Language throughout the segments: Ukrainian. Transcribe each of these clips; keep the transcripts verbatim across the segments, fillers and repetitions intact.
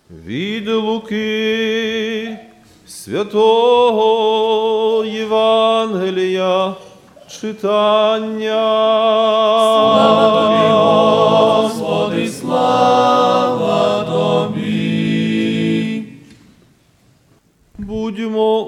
Від Луки святого Євангелія читання. Слава Тобі, Господи, слава Тобі. Будьмо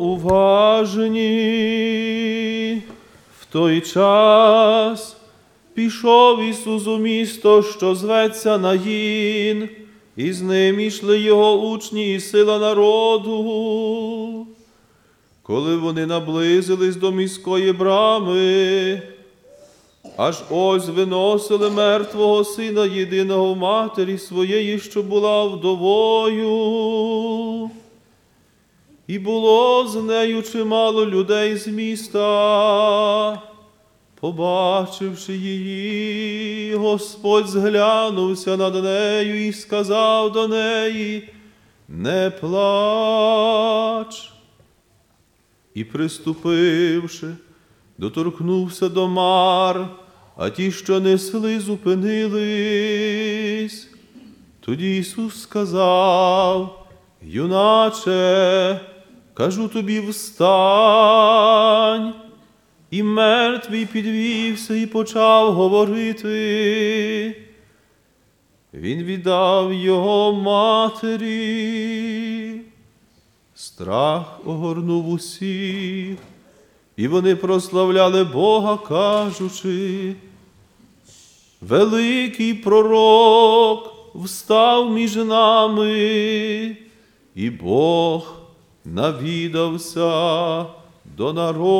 уважні. В той час пішов Ісус у місто, що зветься Наїн, і з ним ішли його учні і сила народу. Коли вони наблизились до міської брами, аж ось виносили мертвого сина єдиного в матері своєї, що була вдовою. І було з нею чимало людей з міста. Побачивши її, Господь зглянувся над нею і сказав до неї: «Не плач». І, приступивши, доторкнувся до мар, а ті, що несли, зупинились. Тоді Ісус сказав: «Юначе, кажу тобі, встань». І мертвий підвівся і почав говорити. Він віддав його матері. Страх огорнув усіх, і вони прославляли Бога, кажучи: «Великий пророк встав між нами, і Бог навідався до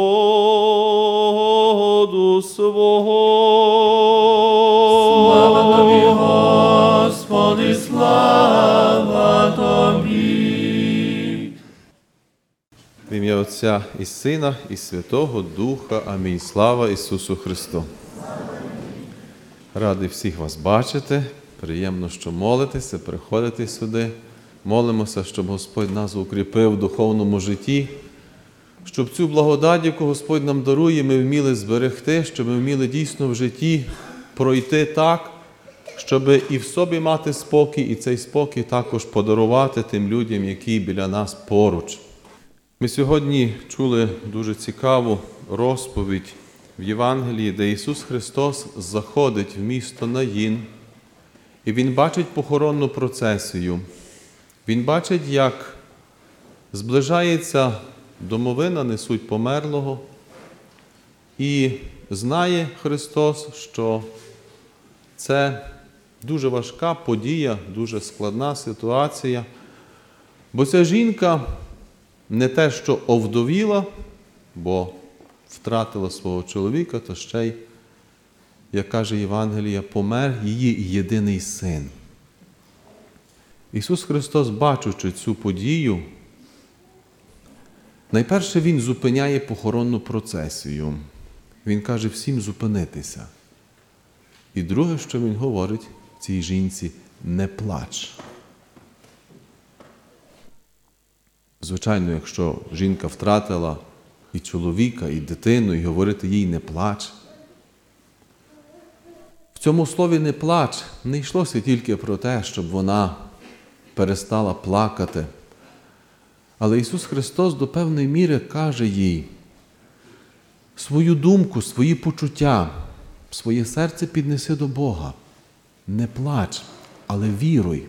народу свого». Слава Тобі, Господи, слава Тобі. В ім'я Отця і Сина, і Святого Духа. Амінь. Слава Ісусу Христу. Радий всіх вас бачити. Приємно, що молитеся, приходите сюди. Молимося, щоб Господь нас укріпив в духовному житті, щоб цю благодать, яку Господь нам дарує, ми вміли зберегти, щоб ми вміли дійсно в житті пройти так, щоб і в собі мати спокій, і цей спокій також подарувати тим людям, які біля нас поруч. Ми сьогодні чули дуже цікаву розповідь в Євангелії, де Ісус Христос заходить в місто Наїн, і Він бачить похоронну процесію. Він бачить, як зближається домовина, несуть померлого, і знає Христос, що це дуже важка подія, дуже складна ситуація, бо ця жінка не те, що овдовіла, бо втратила свого чоловіка, то ще й, як каже Євангелія, помер її єдиний син. Ісус Христос, бачучи цю подію, найперше Він зупиняє похоронну процесію. Він каже всім зупинитися. І друге, що Він говорить цій жінці: не плач. Звичайно, якщо жінка втратила і чоловіка, і дитину, і говорити їй не плач. В цьому слові «не плач» не йшлося тільки про те, щоб вона перестала плакати. Але Ісус Христос до певної міри каже їй свою думку, свої почуття, своє серце піднеси до Бога. Не плач, але віруй.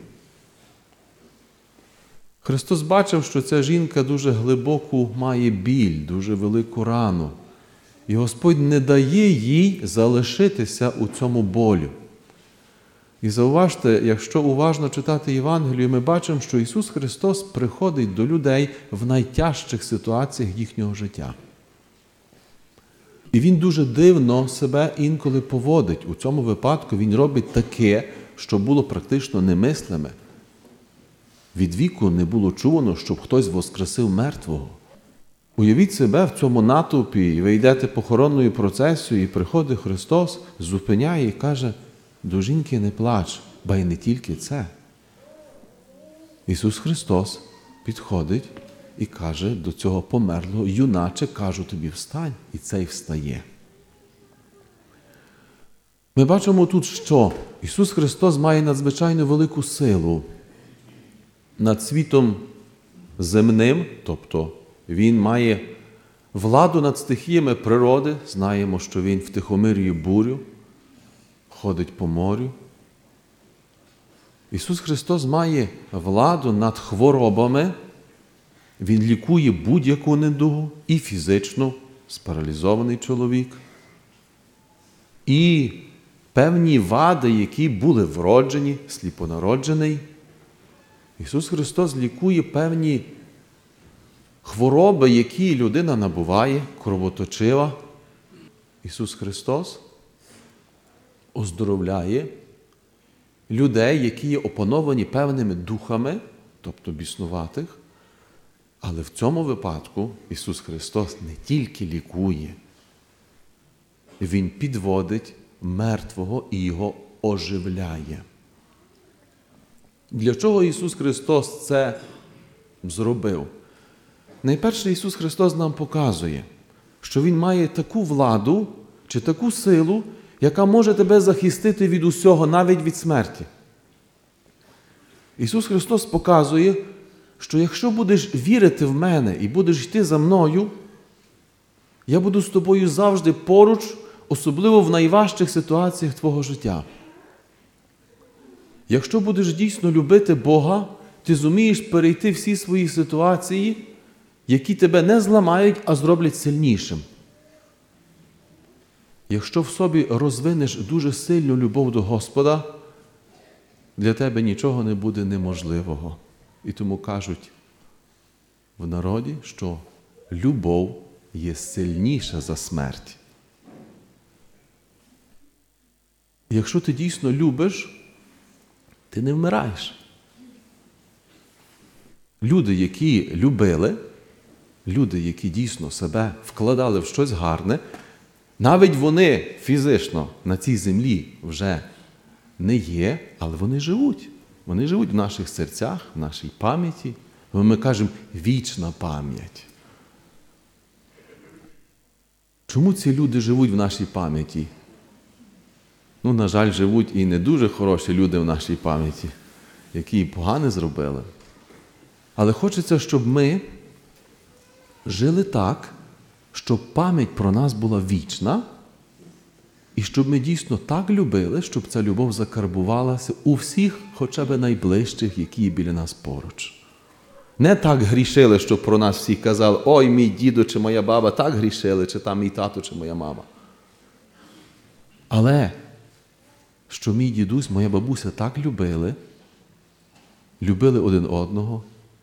Христос бачив, що ця жінка дуже глибоку має біль, дуже велику рану. І Господь не дає їй залишитися у цьому болю. І зауважте, якщо уважно читати Євангелію, ми бачимо, що Ісус Христос приходить до людей в найтяжчих ситуаціях їхнього життя. І Він дуже дивно себе інколи поводить. У цьому випадку Він робить таке, що було практично немислиме. Від віку не було чувано, щоб хтось воскресив мертвого. Уявіть себе в цьому натовпі, і ви йдете похоронною процесією, і приходить Христос, зупиняє і каже: до жінки не плач, ба й не тільки це. Ісус Христос підходить і каже до цього померлого: юначе, кажу тобі, встань. І цей встає. Ми бачимо тут, що Ісус Христос має надзвичайно велику силу. над світом земним, тобто Він має владу над стихіями природи, знаємо, що Він втихомирює бурю, ходить по морю. Ісус Христос має владу над хворобами, Він лікує будь-яку недугу, і фізичну, спаралізований чоловік, і певні вади, які були вроджені, сліпонароджений. Ісус Христос лікує певні хвороби, які людина набуває, кровоточива. Ісус Христос оздоровляє людей, які є опановані певними духами, тобто біснуватих, але в цьому випадку Ісус Христос не тільки лікує, Він підводить мертвого і його оживляє. Для чого Ісус Христос це зробив? Найперше, Ісус Христос нам показує, що Він має таку владу чи таку силу, яка може тебе захистити від усього, навіть від смерті. Ісус Христос показує, що якщо будеш вірити в мене і будеш йти за мною, я буду з тобою завжди поруч, особливо в найважчих ситуаціях твого життя. Якщо будеш дійсно любити Бога, ти зумієш перейти всі свої ситуації, які тебе не зламають, а зроблять сильнішим. Якщо в собі розвинеш дуже сильну любов до Господа, для тебе нічого не буде неможливого. І тому кажуть в народі, що любов є сильніша за смерть. Якщо ти дійсно любиш, ти не вмираєш. Люди, які любили, люди, які дійсно себе вкладали в щось гарне, навіть вони фізично на цій землі вже не є, але вони живуть. Вони живуть в наших серцях, в нашій пам'яті. Ми кажемо «вічна пам'ять». Чому ці люди живуть в нашій пам'яті? Ну, на жаль, живуть і не дуже хороші люди в нашій пам'яті, які погане зробили. Але хочеться, щоб ми жили так, щоб пам'ять про нас була вічна, і щоб ми дійсно так любили, щоб ця любов закарбувалася у всіх, хоча б найближчих, які є біля нас поруч. Не так грішили, щоб про нас всі казали, ой, мій дідо чи моя баба так грішили, чи там мій тато чи моя мама. Але що мій дідусь, моя бабуся так любили, любили один одного,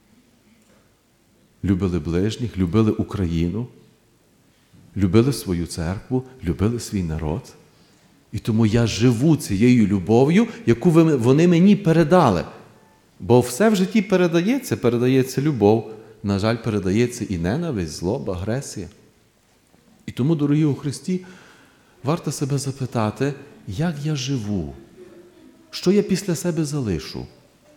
любили ближніх, любили Україну, любили свою церкву, любили свій народ. І тому я живу цією любов'ю, яку вони мені передали. Бо все в житті передається, передається любов, на жаль, передається і ненависть, злоба, агресія. І тому, дорогі у Христі, варто себе запитати, як я живу, що я після себе залишу.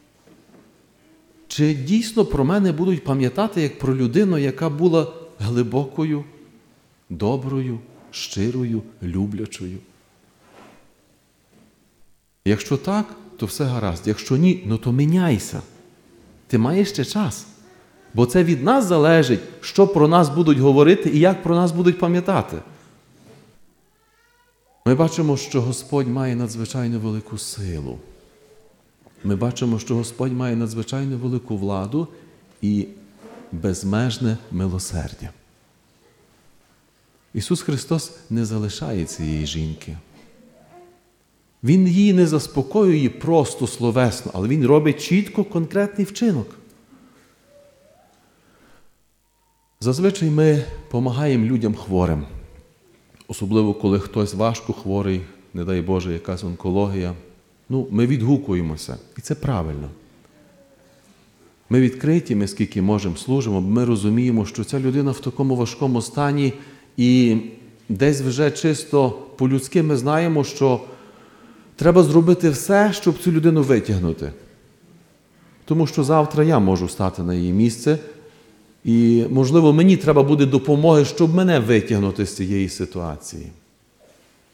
Чи дійсно про мене будуть пам'ятати як про людину, яка була глибокою, доброю, щирою, люблячою? Якщо так, то все гаразд. Якщо ні, ну то міняйся. Ти маєш ще час. Бо це від нас залежить, що про нас будуть говорити і як про нас будуть пам'ятати. Ми бачимо, що Господь має надзвичайно велику силу. Ми бачимо, що Господь має надзвичайно велику владу і безмежне милосердя. Ісус Христос не залишає цієї жінки. Він її не заспокоює просто словесно, але Він робить чітко конкретний вчинок. Зазвичай ми допомагаємо людям хворим. Особливо, коли хтось важко хворий, не дай Боже, якась онкологія. Ну, ми відгукуємося. І це правильно. Ми відкриті, ми скільки можемо служимо, ми розуміємо, що ця людина в такому важкому стані і десь вже чисто по-людськи ми знаємо, що треба зробити все, щоб цю людину витягнути. Тому що завтра я можу стати на її місце і, можливо, мені треба буде допомоги, щоб мене витягнути з цієї ситуації.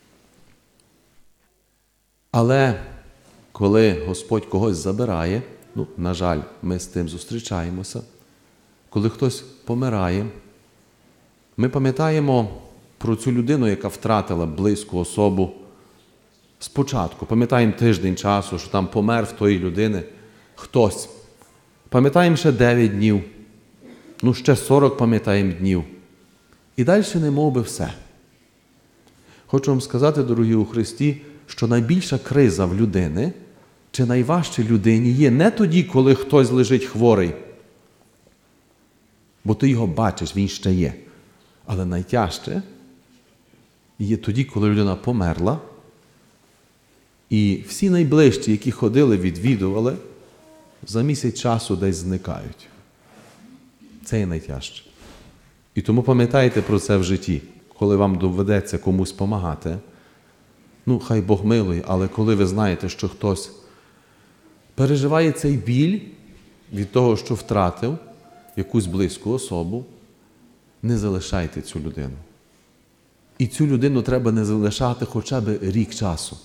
Але коли Господь когось забирає, Ну, на жаль, ми з тим зустрічаємося. Коли хтось помирає, ми пам'ятаємо про цю людину, яка втратила близьку особу спочатку. Пам'ятаємо тиждень часу, що там помер в тої людини хтось. Пам'ятаємо ще дев'ять днів. Ну, ще сорок пам'ятаємо днів. І далі не мов би все. Хочу вам сказати, дорогі у Христі, що найбільша криза в людини, чи найважче людині є не тоді, коли хтось лежить хворий, бо ти його бачиш, він ще є. Але найтяжче є тоді, коли людина померла, і всі найближчі, які ходили, відвідували, за місяць часу десь зникають. Це є найтяжче. І тому пам'ятайте про це в житті. Коли вам доведеться комусь помагати, ну, хай Бог милує, але коли ви знаєте, що хтось переживає цей біль від того, що втратив якусь близьку особу, не залишайте цю людину. І цю людину треба не залишати хоча б рік часу.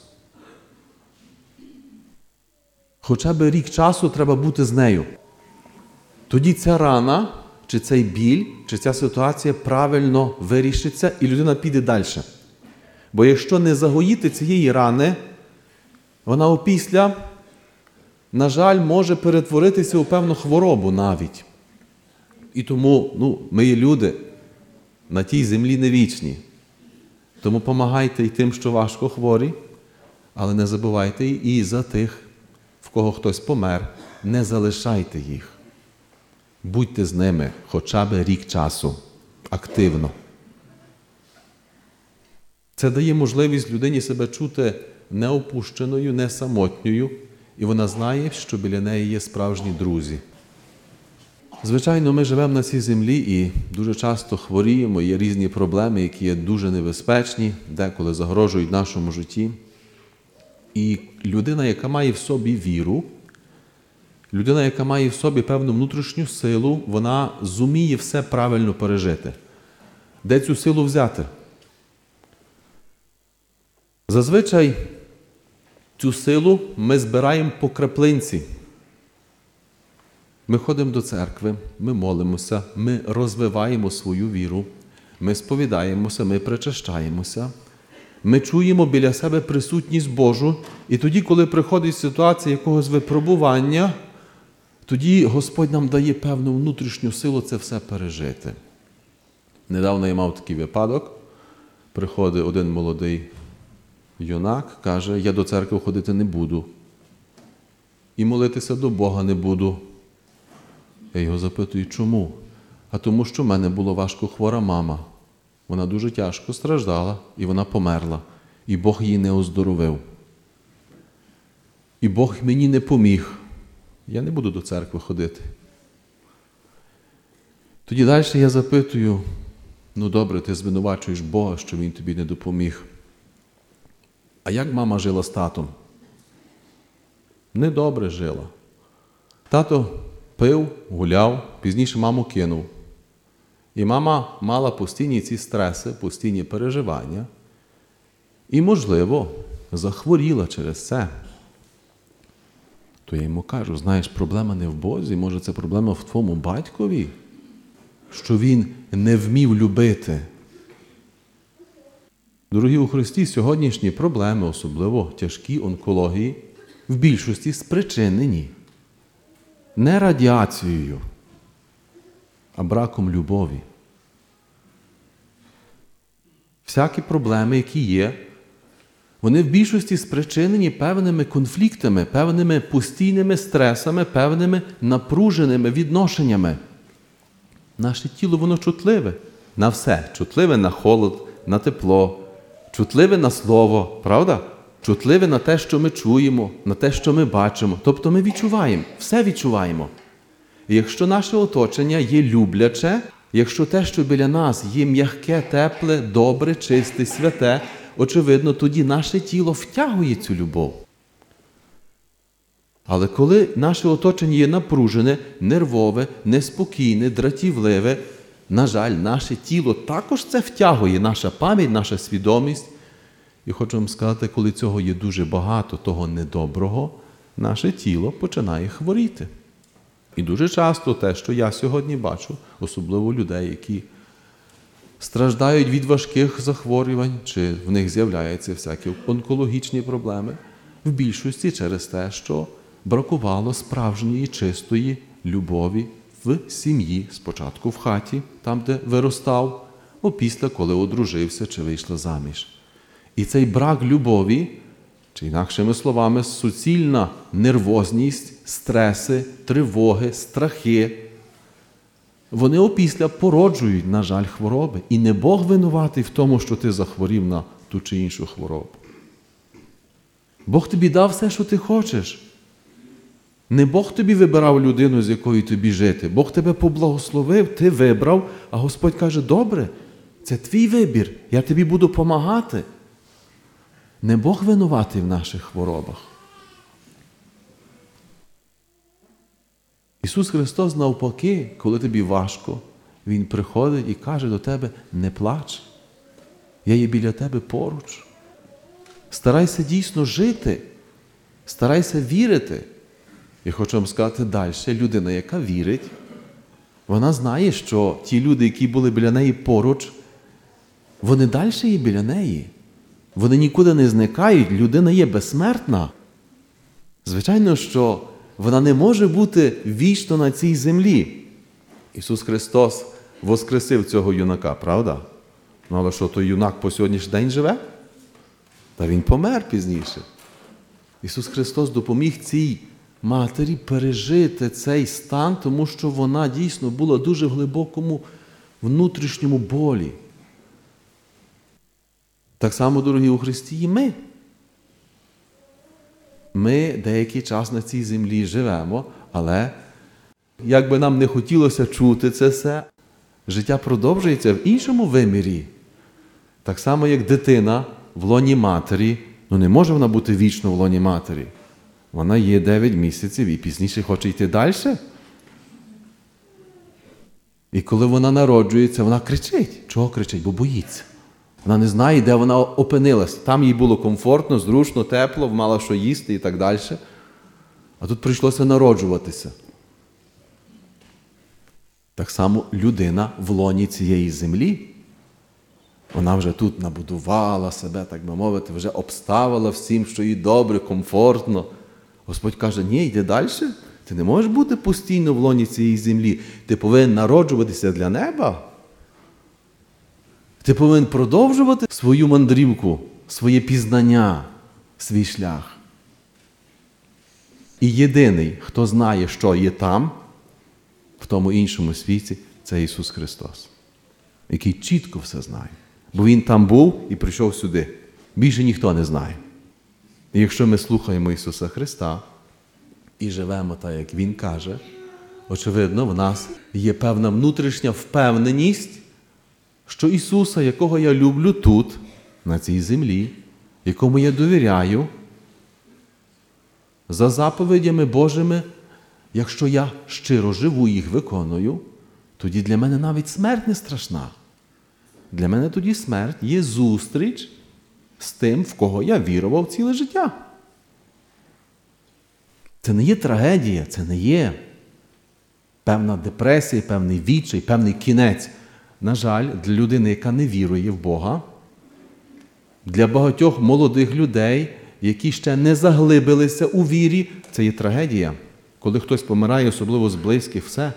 Хоча б рік часу треба бути з нею. Тоді ця рана, чи цей біль, чи ця ситуація правильно вирішиться, і людина піде далі. Бо якщо не загоїти цієї рани, вона опісля, на жаль, може перетворитися у певну хворобу навіть. І тому, ну, ми є люди, на тій землі не вічні. Тому помагайте й тим, що важко хворі, але не забувайте і за тих, в кого хтось помер, не залишайте їх. Будьте з ними хоча б рік часу, активно. Це дає можливість людині себе чути неопущеною, не самотньою, і вона знає, що біля неї є справжні друзі. Звичайно, ми живемо на цій землі і дуже часто хворіємо, є різні проблеми, які є дуже небезпечні, деколи загрожують нашому житті. І людина, яка має в собі віру, людина, яка має в собі певну внутрішню силу, вона зуміє все правильно пережити. Де цю силу взяти? Зазвичай цю силу ми збираємо по краплинці. Ми ходимо до церкви, ми молимося, ми розвиваємо свою віру, ми сповідаємося, ми причащаємося, ми чуємо біля себе присутність Божу, і тоді, коли приходить ситуація якогось випробування, тоді Господь нам дає певну внутрішню силу це все пережити. Недавно я мав такий випадок, приходить один молодий юнак, каже, я до церкви ходити не буду і молитися до Бога не буду. Я його запитую, чому? А тому, що в мене була важко хвора мама. Вона дуже тяжко страждала, і вона померла. І Бог її не оздоровив. І Бог мені не поміг. Я не буду до церкви ходити. Тоді далі я запитую, ну добре, ти звинувачуєш Бога, що Він тобі не допоміг. А як мама жила з татом? Недобре жила. Тато пив, гуляв, пізніше маму кинув. І мама мала постійні ці стреси, постійні переживання. І, можливо, захворіла через це. То я йому кажу, знаєш, проблема не в Бозі, може це проблема в твоєму батькові, що він не вмів любити. Дорогі у Христі, сьогоднішні проблеми, особливо тяжкі онкології, в більшості спричинені не радіацією, а браком любові. Всякі проблеми, які є, вони в більшості спричинені певними конфліктами, певними постійними стресами, певними напруженими відношеннями. Наше тіло, воно чутливе на все. Чутливе на холод, на тепло, чутливе на слово, правда? Чутливе на те, що ми чуємо, на те, що ми бачимо. Тобто ми відчуваємо, все відчуваємо. І якщо наше оточення є любляче, якщо те, що біля нас є м'яке, тепле, добре, чисте, святе, очевидно, тоді наше тіло втягує цю любов. Але коли наше оточення є напружене, нервове, неспокійне, дратівливе, на жаль, наше тіло також це втягує, наша пам'ять, наша свідомість. І хочу вам сказати, коли цього є дуже багато, того недоброго, наше тіло починає хворіти. І дуже часто те, що я сьогодні бачу, особливо людей, які страждають від важких захворювань, чи в них з'являються всякі онкологічні проблеми, в більшості через те, що бракувало справжньої чистої любові в сім'ї, спочатку в хаті, там, де виростав, а після, коли одружився чи вийшла заміж. І цей брак любові, чи інакшими словами, суцільна нервозність, стреси, тривоги, страхи, вони опісля породжують, на жаль, хвороби. І не Бог винуватий в тому, що ти захворів на ту чи іншу хворобу. Бог тобі дав все, що ти хочеш. Не Бог тобі вибирав людину, з якою тобі жити. Бог тебе поблагословив, ти вибрав, а Господь каже, добре, це твій вибір, я тобі буду помагати. Не Бог винуватий в наших хворобах. Ісус Христос навпаки, коли тобі важко, Він приходить і каже до тебе, не плач, я є біля тебе поруч. Старайся дійсно жити, старайся вірити. І хочу вам сказати далі, людина, яка вірить, вона знає, що ті люди, які були біля неї поруч, вони далі є біля неї. Вони нікуди не зникають, людина є безсмертна. Звичайно, що вона не може бути вічно на цій землі. Ісус Христос воскресив цього юнака, правда? Ну, але що, той юнак по сьогоднішній день живе? Та він помер пізніше. Ісус Христос допоміг цій матері пережити цей стан, тому що вона дійсно була дуже в глибокому внутрішньому болі. Так само, дорогі у Христі, і ми. Ми деякий час на цій землі живемо, але як би нам не хотілося чути це все, життя продовжується в іншому вимірі. Так само, як дитина в лоні матері, ну не може вона бути вічно в лоні матері. Вона є дев'ять місяців і пізніше хоче йти далі. І коли вона народжується, вона кричить. Чого кричить? Бо боїться. Вона не знає, де вона опинилась. Там їй було комфортно, зручно, тепло, мала що їсти і так далі. А тут прийшлося народжуватися. Так само людина в лоні цієї землі. Вона вже тут набудувала себе, так би мовити, вже обставила всім, що їй добре, комфортно. Господь каже, ні, йди далі. Ти не можеш бути постійно в лоні цієї землі. Ти повинен народжуватися для неба. Ти повинен продовжувати свою мандрівку, своє пізнання, свій шлях. І єдиний, хто знає, що є там, в тому іншому світі, це Ісус Христос, який чітко все знає. Бо Він там був і прийшов сюди. Більше ніхто не знає. І якщо ми слухаємо Ісуса Христа і живемо так, як Він каже, очевидно, в нас є певна внутрішня впевненість, що Ісуса, якого я люблю тут, на цій землі, якому я довіряю, за заповідями Божими, якщо я щиро живу їх виконую, тоді для мене навіть смерть не страшна. Для мене тоді смерть є зустріч з тим, в кого я вірував ціле життя. Це не є трагедія, це не є певна депресія, певний відчай, певний кінець. На жаль, для людини, яка не вірує в Бога, для багатьох молодих людей, які ще не заглибилися у вірі, це є трагедія. Коли хтось помирає, особливо з близьких, все.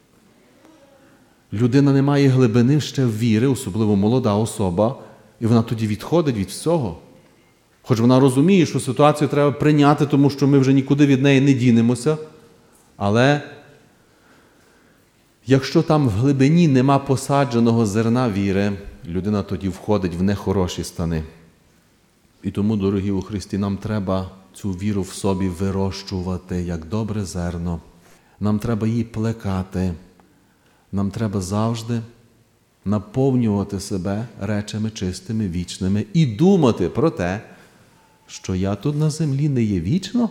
Людина не має глибини ще в віри, особливо молода особа, і вона тоді відходить від всього. Хоч вона розуміє, що ситуацію треба прийняти, тому що ми вже нікуди від неї не дінемося, але якщо там в глибині нема посадженого зерна віри, людина тоді входить в нехороші стани. І тому, дорогі у Христі, нам треба цю віру в собі вирощувати, як добре зерно. Нам треба її плекати. Нам треба завжди наповнювати себе речами чистими, вічними і думати про те, що я тут на землі не є вічно.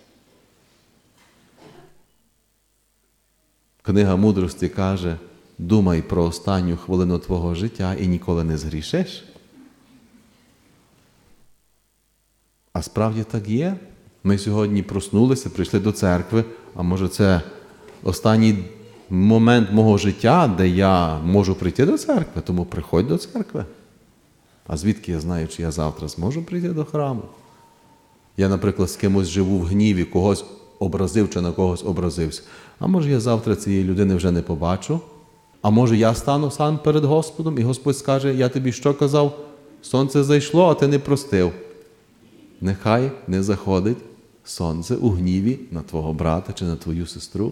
Книга мудрості каже, думай про останню хвилину твого життя і ніколи не згрішиш. А справді так є. Ми сьогодні проснулися, прийшли до церкви, а може це останній момент мого життя, де я можу прийти до церкви, тому приходь до церкви. А звідки я знаю, чи я завтра зможу прийти до храму? Я, наприклад, з кимось живу в гніві, когось образив чи на когось образився. А може я завтра цієї людини вже не побачу? А може я стану сам перед Господом, і Господь скаже, я тобі що казав? Сонце зайшло, а ти не простив. Нехай не заходить сонце у гніві на твого брата чи на твою сестру.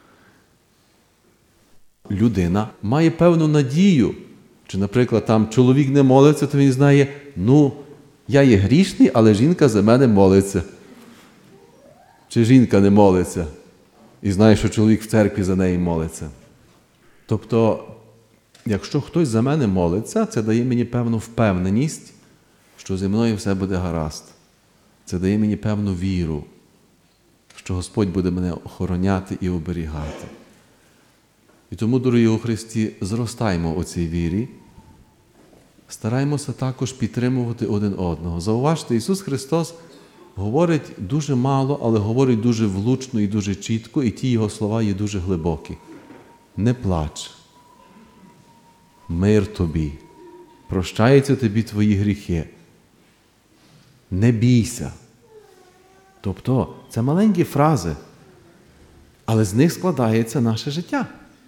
Людина має певну надію. Чи, наприклад, там чоловік не молиться, то він знає, ну, я є грішний, але жінка за мене молиться. Чи жінка не молиться і знає, що чоловік в церкві за неї молиться. Тобто, якщо хтось за мене молиться, це дає мені певну впевненість, що зі мною все буде гаразд. Це дає мені певну віру, що Господь буде мене охороняти і оберігати. І тому, дорогі у Христі, зростаймо у цій вірі, стараймося також підтримувати один одного. Зауважте, Ісус Христос говорить дуже мало, але говорить дуже влучно і дуже чітко, і ті Його слова є дуже глибокі. Не плач, мир тобі, прощаються тобі твої гріхи, не бійся. Тобто, це маленькі фрази, але з них складається наше життя.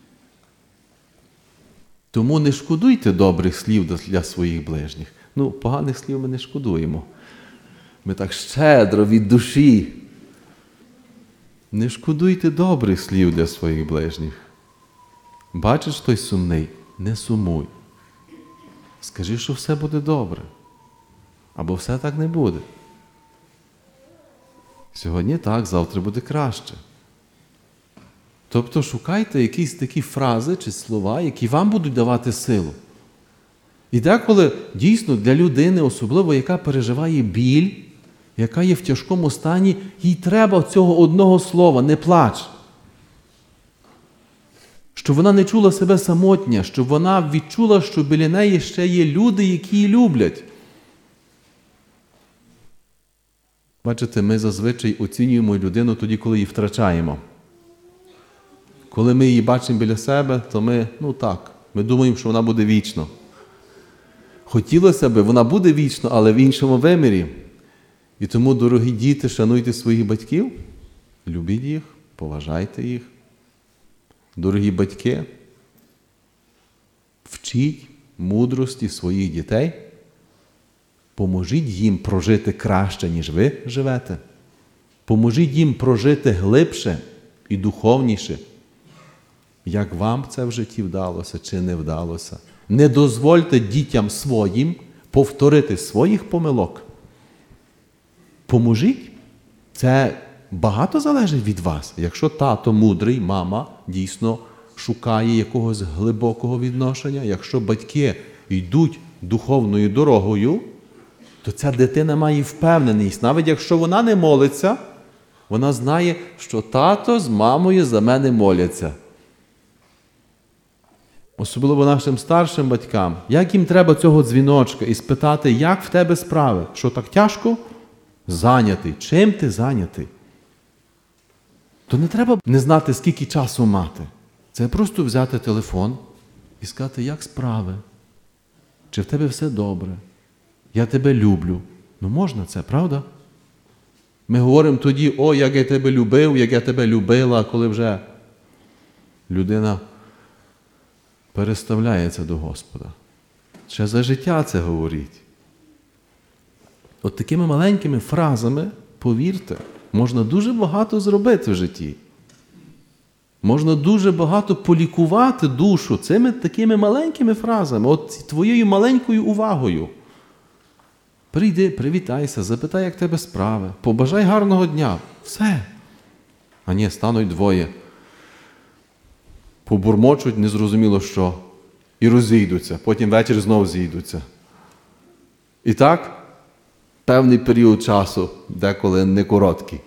Тому не шкодуйте добрих слів для своїх ближніх. Ну, поганих слів ми не шкодуємо. Ми так щедро від душі. Не шкодуйте добрих слів для своїх ближніх. Бачиш, хтось сумний? Не сумуй. Скажи, що все буде добре. Або все так не буде. Сьогодні так, завтра буде краще. Тобто шукайте якісь такі фрази чи слова, які вам будуть давати силу. І деколи дійсно для людини, особливо яка переживає біль, яка є в тяжкому стані, їй треба цього одного слова – не плач. Щоб вона не чула себе самотня, щоб вона відчула, що біля неї ще є люди, які її люблять. Бачите, ми зазвичай оцінюємо людину тоді, коли її втрачаємо. Коли ми її бачимо біля себе, то ми, ну так, ми думаємо, що вона буде вічно. Хотілося б, вона буде вічно, але в іншому вимірі. І тому, дорогі діти, шануйте своїх батьків, любіть їх, поважайте їх. Дорогі батьки, вчіть мудрості своїх дітей, поможіть їм прожити краще, ніж ви живете. Поможіть їм прожити глибше і духовніше. Як вам це в житті вдалося чи не вдалося. Не дозвольте дітям своїм повторити своїх помилок. Поможіть. Це багато залежить від вас. Якщо тато мудрий, мама дійсно шукає якогось глибокого відношення, якщо батьки йдуть духовною дорогою, то ця дитина має впевненість. Навіть якщо вона не молиться, вона знає, що тато з мамою за мене моляться. Особливо нашим старшим батькам. Як їм треба цього дзвіночка і спитати, як в тебе справи? Що так тяжко? Зайнятий. Чим ти зайнятий? То не треба не знати, скільки часу мати. Це просто взяти телефон і сказати, як справи? Чи в тебе все добре? Я тебе люблю. Ну можна це, правда? Ми говоримо тоді, о, як я тебе любив, як я тебе любила, коли вже людина переставляється до Господа. Ще за життя це говоріть. От такими маленькими фразами, повірте, можна дуже багато зробити в житті. Можна дуже багато полікувати душу цими такими маленькими фразами, от твоєю маленькою увагою. Прийди, привітайся, запитай, як тебе справи, побажай гарного дня. Все. А ні, стануть двоє. Побурмочуть, незрозуміло що, і розійдуться, потім ввечері знову зійдуться. І так, певний період часу, деколи не короткий.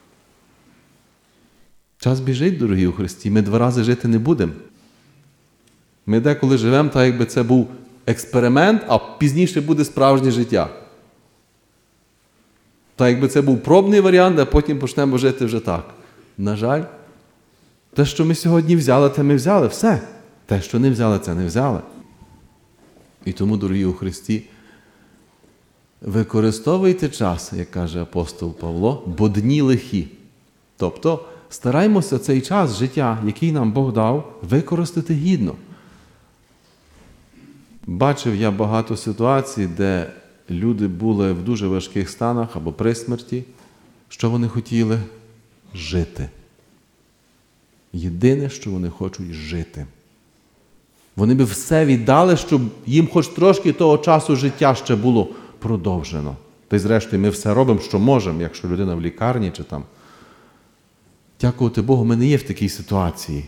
Час біжить, дорогі у Христі, ми два рази жити не будемо. Ми деколи живемо так, якби це був експеримент, а пізніше буде справжнє життя. Так якби це був пробний варіант, а потім почнемо жити вже так. На жаль, те, що ми сьогодні взяли, те ми взяли. Все. Те, що не взяли, це не взяли. І тому, дорогі у Христі, використовуйте час, як каже апостол Павло, бо дні лихі. Тобто, стараймося цей час життя, який нам Бог дав, використати гідно. Бачив я багато ситуацій, де люди були в дуже важких станах або при смерті. Що вони хотіли? Жити. Єдине, що вони хочуть – жити. Вони би все віддали, щоб їм хоч трошки того часу життя ще було продовжено. Та й зрештою ми все робимо, що можемо, якщо людина в лікарні чи там. Дякувати Богу, ми не є в такій ситуації.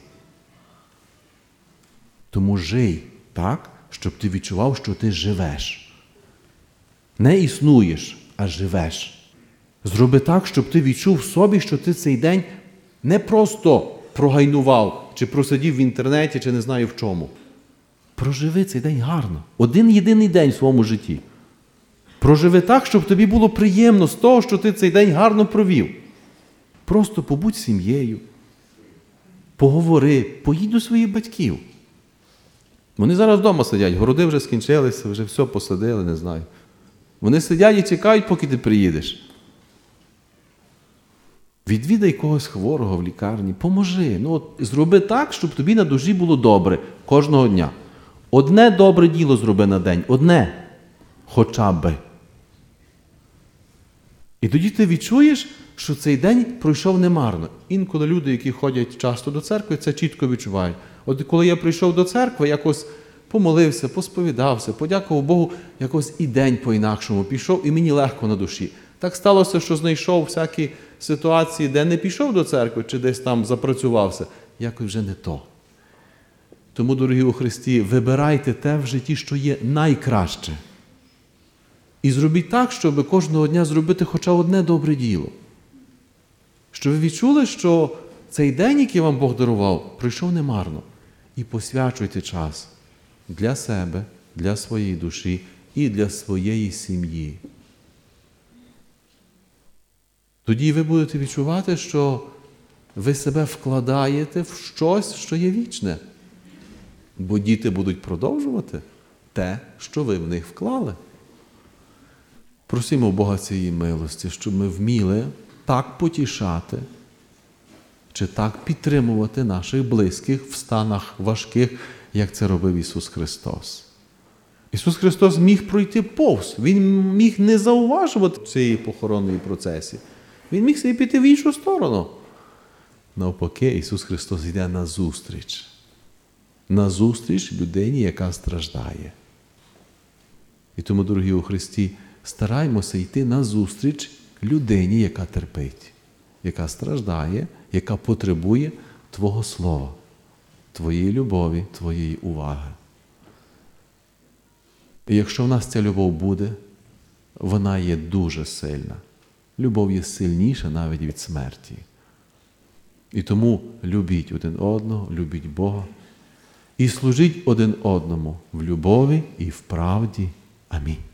Тому жий так, щоб ти відчував, що ти живеш. Не існуєш, а живеш. Зроби так, щоб ти відчув в собі, що ти цей день не просто прогайнував, чи просидів в інтернеті, чи не знаю в чому. Проживи цей день гарно. Один єдиний день в своєму житті. Проживи так, щоб тобі було приємно з того, що ти цей день гарно провів. Просто побудь з сім'єю, поговори, поїдь до своїх батьків. Вони зараз вдома сидять, городи вже скінчилися, вже все посадили, не знаю. Вони сидять і чекають, поки ти приїдеш. Відвідай когось хворого в лікарні, поможи. Ну, от, зроби так, щоб тобі на душі було добре кожного дня. Одне добре діло зроби на день, одне, хоча би. І тоді ти відчуєш, що цей день пройшов немарно. Інколи люди, які ходять часто до церкви, це чітко відчувають. От коли я прийшов до церкви, якось помолився, посповідався, подякував Богу, якось і день по-інакшому пішов, і мені легко на душі. Так сталося, що знайшов всякі ситуації, де не пішов до церкви, чи десь там запрацювався. Якось вже не то. Тому, дорогі у Христі, вибирайте те в житті, що є найкраще. І зробіть так, щоб кожного дня зробити хоча одне добре діло. Щоб ви відчули, що цей день, який вам Бог дарував, пройшов немарно. І посвячуйте час для себе, для своєї душі і для своєї сім'ї. Тоді ви будете відчувати, що ви себе вкладаєте в щось, що є вічне. Бо діти будуть продовжувати те, що ви в них вклали. Просимо Бога цієї милості, щоб ми вміли так потішати, чи так підтримувати наших близьких в станах важких, як це робив Ісус Христос. Ісус Христос міг пройти повз, Він міг не зауважувати цієї похоронної процесії. Він міг собі піти в іншу сторону. Навпаки, Ісус Христос йде назустріч. Назустріч людині, яка страждає. І тому, дорогі у Христі, стараймося йти назустріч людині, яка терпить, яка страждає, яка потребує Твого Слова, Твоєї любові, Твоєї уваги. І якщо в нас ця любов буде, вона є дуже сильна. Любов є сильніша навіть від смерті. І тому любіть один одного, любіть Бога і служіть один одному в любові і в правді. Амінь.